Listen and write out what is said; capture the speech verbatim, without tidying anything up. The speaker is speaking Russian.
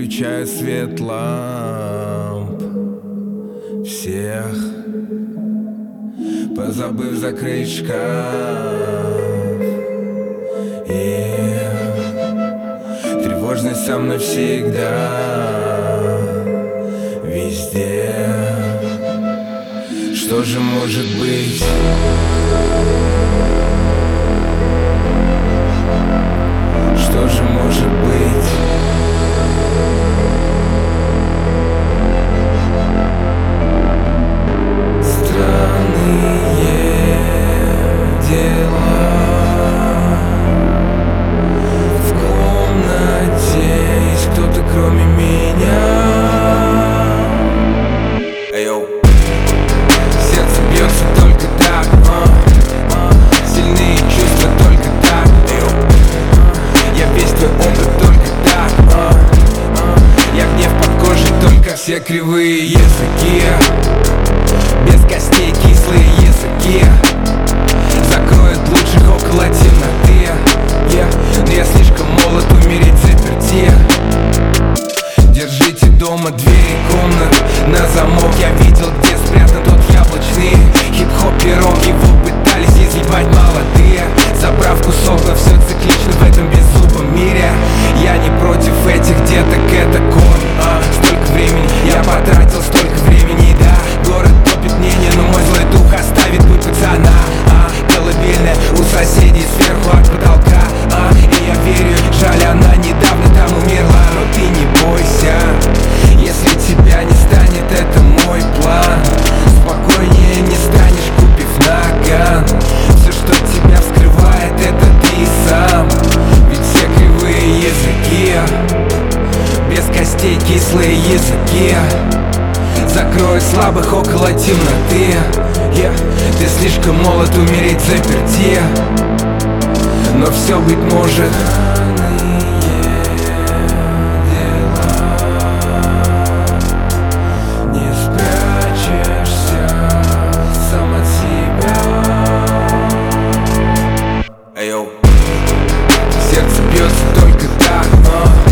включаю свет ламп всех, позабыв закрыть шкаф. И тревожность со мной всегда, везде. Что же может быть? Что же может быть? Странные дела в комнате. Есть кто-то кроме меня. Эйоу. Сердце бьется только так, а, а. Сильные чувства только так. Эйоу. Я весь твой опыт только так, а, а. Я гнев под кожей, только все кривые языки, без костей кислые языки закроют лучших около темноты, yeah. Но я слишком молод умереть заперти. Держите дома двери комнат на замок. Я видел, где спрятан тот яблочный хип-хопером. Его пытались изъебать молодые, забрав кусок, но все циклично в этом беззубом мире. Я не против этих деток, это кон, а. Столько времени я потратил, столько времени, да. Город топит мнение, но мой злой дух оставит путь пацана, а. Колыбельная у соседей сверху от потолка, а. И я верю, жаль, она недавно там умерла. Но ты не бойся, если тебя не станет, это мой план. Спокойнее не станешь, купив наган. Все, что тебя вскрывает, это ты сам. Ведь все кривые языки, без костей кислые языки закроют слабых около темноты, yeah. Ты слишком молод умереть заперти, но все быть может. Не спрячешься сам от себя. Эйоу. Сердце бьется только так, а.